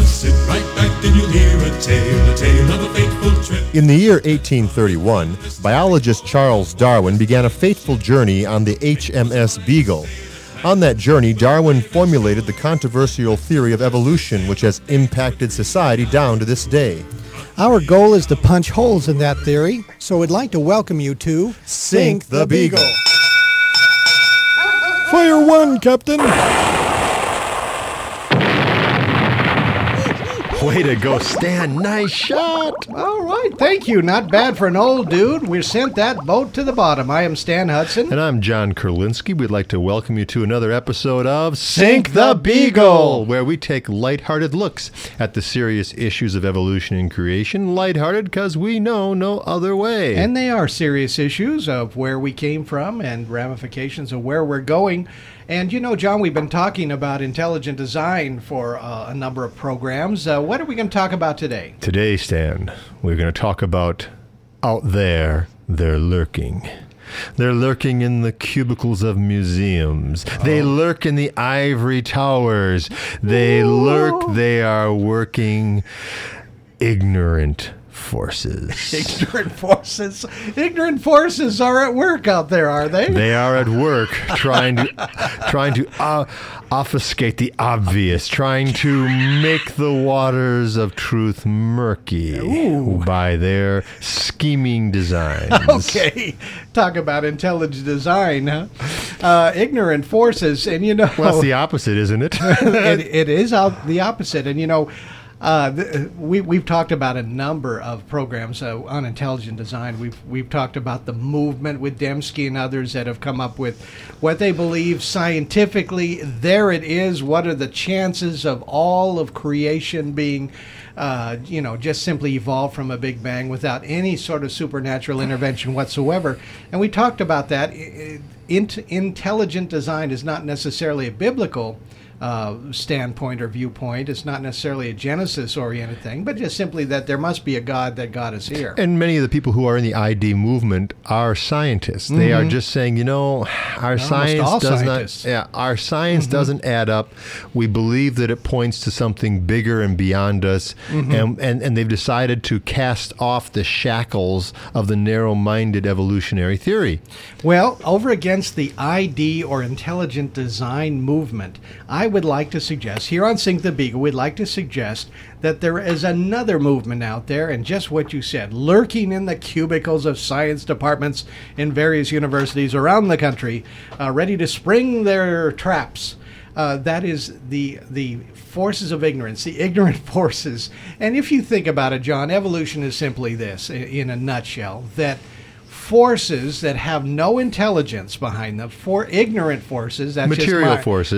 Sit right back and you'll hear a tale of a fateful trip. In the year 1831, biologist Charles Darwin began a fateful journey on the HMS Beagle. On that journey, Darwin formulated the controversial theory of evolution, which has impacted society down to this day. Our goal is to punch holes in that theory, so we'd like to welcome you to Sink the Beagle. Fire one, Captain! Way to go, Stan. Nice shot. All right, thank you. Not bad for an old dude. We sent that boat to the bottom. I am Stan Hudson. And I'm John Kurlinski. We'd like to welcome you to another episode of Sink the Beagle, where we take lighthearted looks at the serious issues of evolution and creation. Lighthearted because we know no other way. And they are serious issues of where we came from and ramifications of where we're going. And you know, John, we've been talking about intelligent design for a number of programs. What are we going to talk about today? Today, Stan, we're going to talk about out there, they're lurking. They're lurking in the cubicles of museums. They lurk in the ivory towers. They lurk. They are working ignorant forces. Ignorant forces. Ignorant forces are at work out there, are they? They are at work trying to obfuscate the obvious, trying to make the waters of truth murky by their scheming designs. Okay, talk about intelligent design, huh? Ignorant forces, and you know... Well, that's the opposite, isn't it? It is the opposite, and you know... we've talked about a number of programs on intelligent design. We've talked about the movement with Dembski and others that have come up with what they believe scientifically. There it is. What are the chances of all of creation being, just simply evolved from a Big Bang without any sort of supernatural intervention whatsoever? And we talked about that. Intelligent design is not necessarily a biblical standpoint or viewpoint. It's not necessarily a Genesis-oriented thing, but just simply that there must be a God, that God is here. And many of the people who are in the ID movement are scientists. Mm-hmm. They are just saying, our science doesn't add up. We believe that it points to something bigger and beyond us, and they've decided to cast off the shackles of the narrow-minded evolutionary theory. Well, over against the ID or intelligent design movement, I would like to suggest, here on Sink the Beagle, we'd like to suggest that there is another movement out there, and just what you said, lurking in the cubicles of science departments in various universities around the country, ready to spring their traps. That is the forces of ignorance, the ignorant forces. And if you think about it, John, evolution is simply this, in a nutshell, that forces that have no intelligence behind them, for ignorant forces, that's material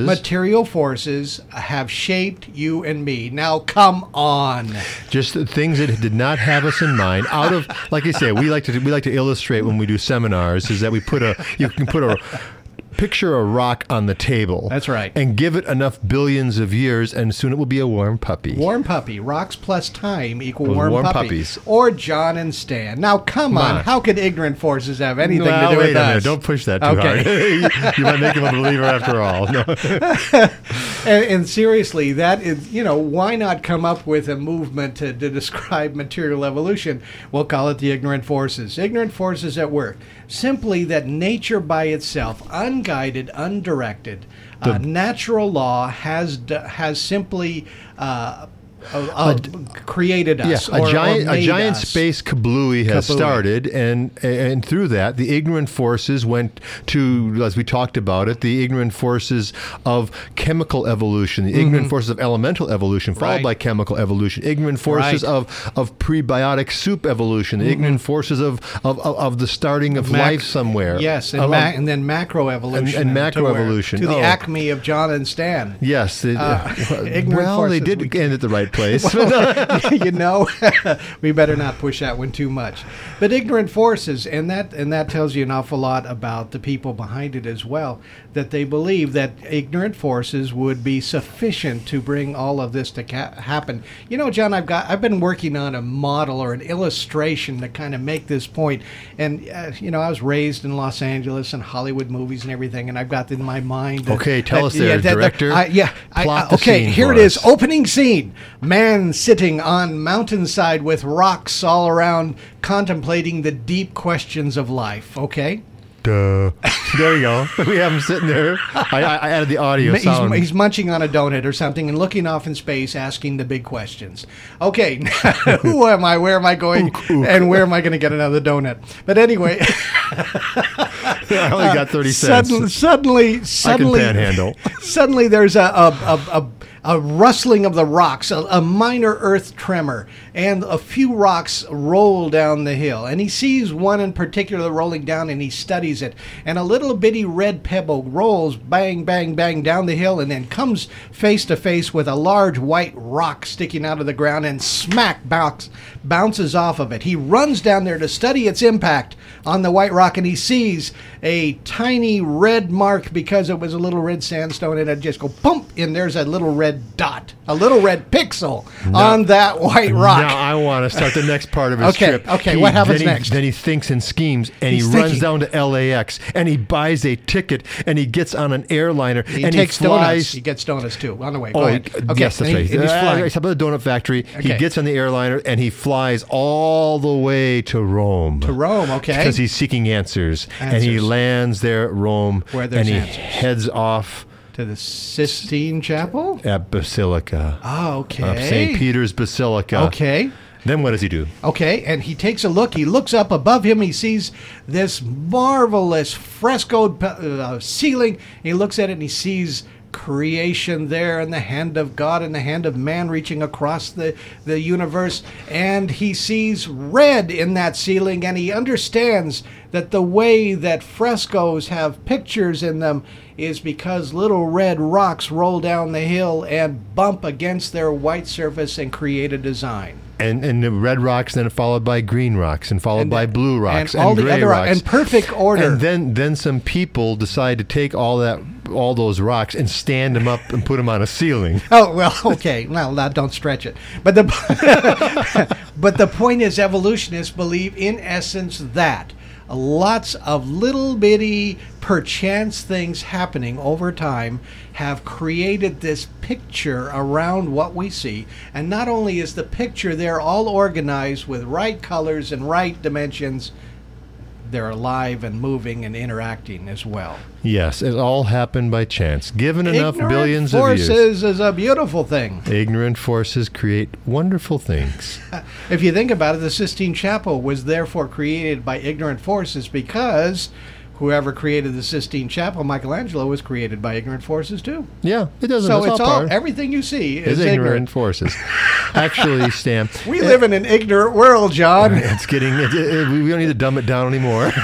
forces have shaped you and me. Now, come on. Just things that did not have us in mind. Out of, like I say, we like to illustrate when we do seminars, is that you can put picture a rock on the table. That's right. And give it enough billions of years, and soon it will be a warm puppy. Warm puppy. Rocks plus time equal warm puppies. Or John and Stan. Now, come on. How could ignorant forces have anything to do with us? Don't push that too hard. You might make him a believer after all. No. And seriously, that is, why not come up with a movement to describe material evolution? We'll call it the ignorant forces. Ignorant forces at work. Simply that nature by itself, unguided, undirected, natural law has simply created us. A giant space kablooey has started, and through that, the ignorant forces went to, as we talked about it, the ignorant forces of chemical evolution, the ignorant forces of elemental evolution, followed by chemical evolution, ignorant forces of prebiotic soup evolution, the ignorant forces of the starting of life somewhere. Yes, and then macroevolution. And macroevolution. To the acme of John and Stan. Yes. Ignorant forces. They did end at the right place. Well, we better not push that one too much. But ignorant forces, and that tells you an awful lot about the people behind it as well, that they believe that ignorant forces would be sufficient to bring all of this to happen. John, I've been working on a model or an illustration to kind of make this point. And I was raised in Los Angeles and Hollywood movies and everything, and I've got in my mind. Okay, tell us there, director. Plot the scene here it is. Opening scene. Man sitting on mountainside with rocks all around, contemplating the deep questions of life. Okay? Duh. There you go. We have him sitting there. I added the audio sound. He's munching on a donut or something and looking off in space, asking the big questions. Okay, who am I? Where am I going? And where am I going to get another donut? But anyway, I only got 30 cents. Suddenly, I can panhandle. Suddenly, there's a rustling of the rocks, a minor earth tremor, and a few rocks roll down the hill. And he sees one in particular rolling down, and he studies it. And a little bitty red pebble rolls bang, bang, bang down the hill, and then comes face to face with a large white rock sticking out of the ground, and smack bounces off of it. He runs down there to study its impact on the white rock, and he sees a tiny red mark because it was a little red sandstone, and it just go pump, and there's a little red dot, a little red pixel on that white rock. Now I want to start the next part of his trip. Okay, what happens next? Then he thinks and schemes, and he runs down to LAX, and he buys a ticket, and he gets on an airliner, and he flies. Donuts. He gets donuts too on the way. Go ahead. Okay. Yes, that's right. And he's flying. He's up at the donut factory. Okay. He gets on the airliner, and he flies all the way to Rome. Okay. Because he's seeking answers. And he lands there at Rome, where there's and he answers. Heads off to the Sistine Chapel? At Basilica. Oh, okay. St. Peter's Basilica. Okay. Then what does he do? Okay, and he takes a look. He looks up above him. He sees this marvelous frescoed ceiling. He looks at it and he sees creation there in the hand of God and the hand of man reaching across the universe. And he sees red in that ceiling, and he understands that the way that frescoes have pictures in them is because little red rocks roll down the hill and bump against their white surface and create a design. And the red rocks, then followed by green rocks, and followed by blue rocks, and all gray the other rocks, in perfect order. And then some people decide to take all those rocks and stand them up and put them on a ceiling. Oh well, okay. Well, now don't stretch it. But the point is, evolutionists believe, in essence, that lots of little bitty perchance things happening over time have created this picture around what we see. And not only is the picture there all organized with right colors and right dimensions, they're alive and moving and interacting as well. Yes, it all happened by chance. Given enough billions of years. Ignorant forces is a beautiful thing. Ignorant forces create wonderful things. If you think about it, the Sistine Chapel was therefore created by ignorant forces because whoever created the Sistine Chapel, Michelangelo, was created by ignorant forces too. Yeah, it doesn't. So it's all everything you see is ignorant forces. Actually, Stan, we live in an ignorant world, John. It's getting. We don't need to dumb it down anymore.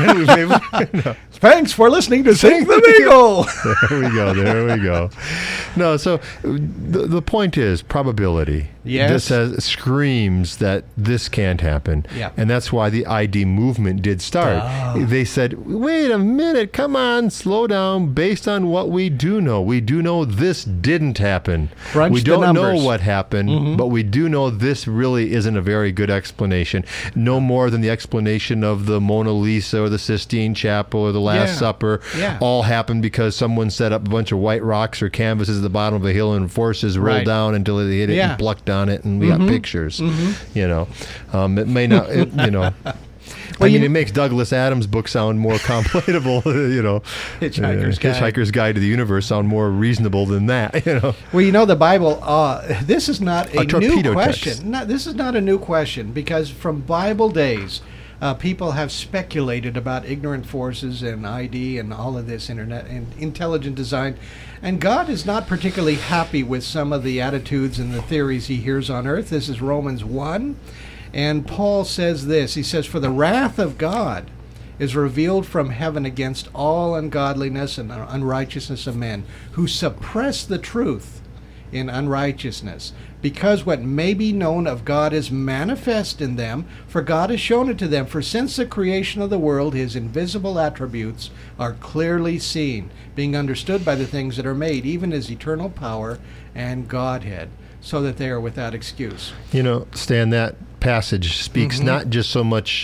No. Thanks for listening to Sink the Beagle. There we go. No, so the point is probability. Yes. This screams that this can't happen. Yeah. And that's why the ID movement did start. Oh. They said, wait a minute, come on, slow down. Based on what we do know this didn't happen. Crunch we don't the numbers. know what happened, but we do know this really isn't a very good explanation. No more than the explanation of the Mona Lisa or the Sistine Chapel or the Last Supper all happened because someone set up a bunch of white rocks or canvases at the bottom of a hill and forces rolled down until they hit it and plucked on it, and we got pictures. You know, it may not. You know. Well, it makes Douglas Adams' book sound more completable, you know. Hitchhiker's Guide to the Universe sound more reasonable than that, you know. Well, the Bible, this is not a new question. This is not a new question, because from Bible days, people have speculated about ignorant forces and ID and all of this internet and intelligent design. And God is not particularly happy with some of the attitudes and the theories he hears on earth. This is Romans 1. And Paul says this. He says, "For the wrath of God is revealed from heaven against all ungodliness and unrighteousness of men, who suppress the truth in unrighteousness, because what may be known of God is manifest in them, for God has shown it to them. For since the creation of the world, his invisible attributes are clearly seen, being understood by the things that are made, even his eternal power and Godhead, so that they are without excuse." You know, Stan, that passage speaks not just so much,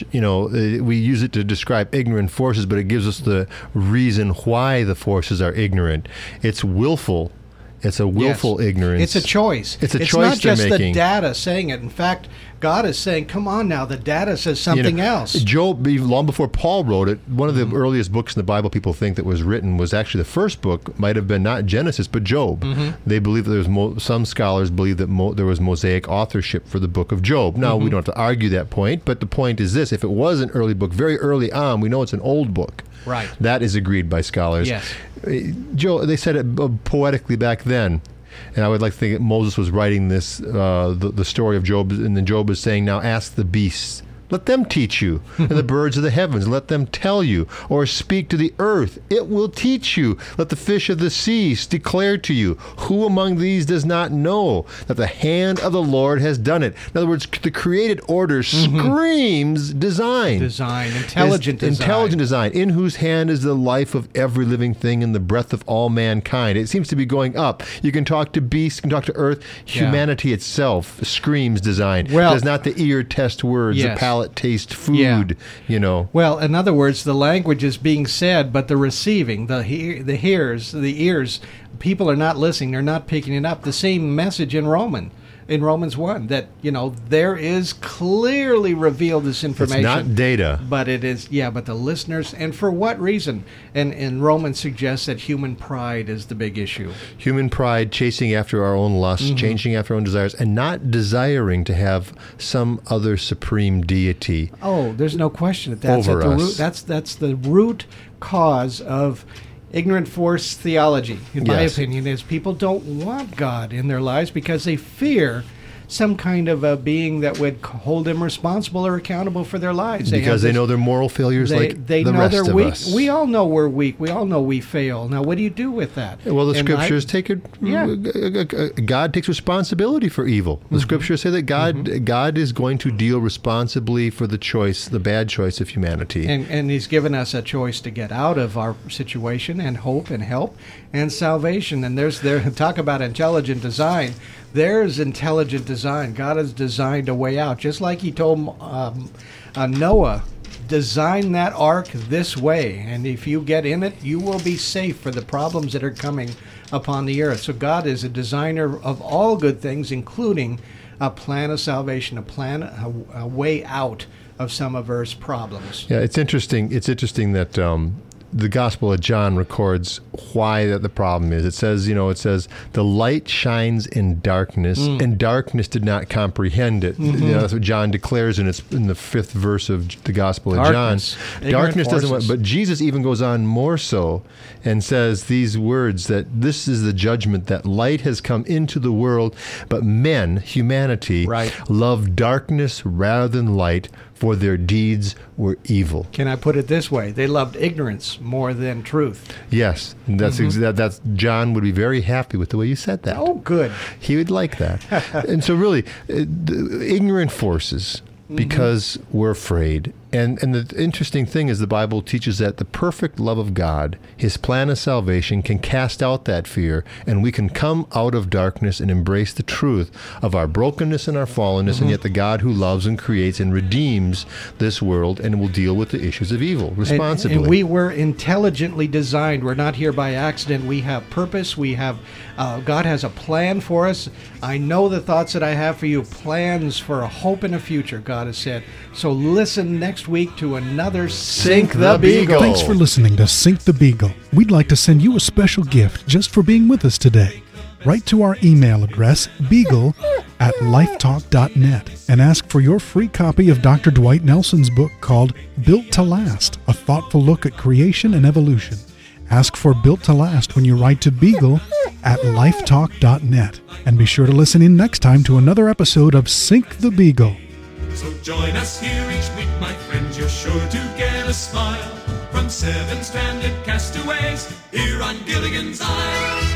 we use it to describe ignorant forces, but it gives us the reason why the forces are ignorant. It's willful. It's a willful ignorance. It's a choice. It's a choice not they're just making. the data saying it. In fact, God is saying, come on now, the data says something else. Job, long before Paul wrote it, one of the earliest books in the Bible people think that was written was actually the first book, might have been not Genesis, but Job. They believe that there's some scholars believe that there was Mosaic authorship for the book of Job. Now, we don't have to argue that point, but the point is this. If it was an early book, very early on, we know it's an old book. Right. That is agreed by scholars. Yes. Job, they said it poetically back then. And I would like to think that Moses was writing this, the story of Job, and then Job is saying, now ask the beasts. Let them teach you, and the birds of the heavens, let them tell you, or speak to the earth. It will teach you. Let the fish of the seas declare to you. Who among these does not know that the hand of the Lord has done it? In other words, the created order screams design. Intelligent design. In whose hand is the life of every living thing and the breath of all mankind. It seems to be going up. You can talk to beasts, you can talk to earth. Humanity itself screams design. Does not the ear test words, the palate taste food, Well, in other words, the language is being said, but the receiving, the ears, people are not listening, they're not picking it up. The same message in Romans 1, that, there is clearly revealed this information. It's not data. But it is, but the listeners, and for what reason? And Romans suggests that human pride is the big issue. Human pride, chasing after our own lusts, changing after our own desires, and not desiring to have some other supreme deity. Oh, there's no question that that's over at the us. root. That's the root cause of ignorant force theology, in my opinion, is people don't want God in their lives because they fear some kind of a being that would hold them responsible or accountable for their lives. Because they know they're moral failures like the know rest they're of weak. us. We all know we're weak. We all know we fail. Now, what do you do with that? Well, the scriptures take it. God takes responsibility for evil. The scriptures say that God is going to deal responsibly for the bad choice of humanity. And He's given us a choice to get out of our situation and hope and help and salvation. And talk about intelligent design. There's intelligent design. God has designed a way out, just like He told Noah, design that ark this way, and if you get in it, you will be safe for the problems that are coming upon the earth. So God is a designer of all good things, including a plan of salvation, a way out of some of Earth's problems. Yeah, it's interesting. It's interesting that the Gospel of John records why that the problem is. It says, the light shines in darkness, and darkness did not comprehend it. That's what John declares in the 5th verse of the Gospel of John. Darkness doesn't want, but Jesus even goes on more so and says these words, that this is the judgment, that light has come into the world, but humanity, love darkness rather than light, for their deeds were evil. Can I put it this way? They loved ignorance more than truth. Yes, that's that's John would be very happy with the way you said that. Oh, good. He would like that. And so really, the ignorant forces, because we're afraid. And the interesting thing is the Bible teaches that the perfect love of God, His plan of salvation, can cast out that fear, and we can come out of darkness and embrace the truth of our brokenness and our fallenness, and yet the God who loves and creates and redeems this world and will deal with the issues of evil responsibly. And we were intelligently designed. We're not here by accident. We have purpose. We have God has a plan for us. I know the thoughts that I have for you, plans for a hope and a future, God has said. So listen next week to another Sink the Beagle. Thanks for listening to Sink the Beagle. We'd like to send you a special gift just for being with us today. Write to our email address, beagle@lifetalk.net, and ask for your free copy of Dr. Dwight Nelson's book called Built to Last, a thoughtful look at creation and evolution. Ask for Built to Last when you write to beagle@lifetalk.net. And be sure to listen in next time to another episode of Sink the Beagle. So join us here each week, my friends, you're sure to get a smile from 7 stranded castaways here on Gilligan's Isle.